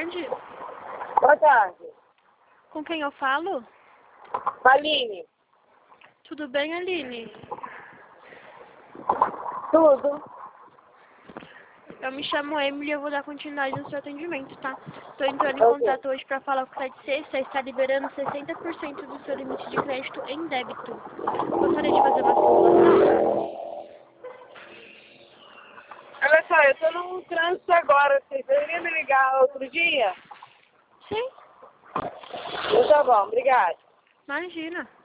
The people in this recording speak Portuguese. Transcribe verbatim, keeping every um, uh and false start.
tarde. Boa tarde. Com quem eu falo? Aline. Tudo bem, Aline? Tudo. Eu me chamo Emily e eu vou dar continuidade no seu atendimento, tá? Tô entrando em Ok. contato hoje pra falar com o Site C. Você está liberando sessenta por cento do seu limite de crédito em débito. Gostaria de fazer uma simulação? Olha só, eu tô num trânsito agora. Vocês poderiam me ligar outro dia? Sim, Então tá bom, obrigada. imagina.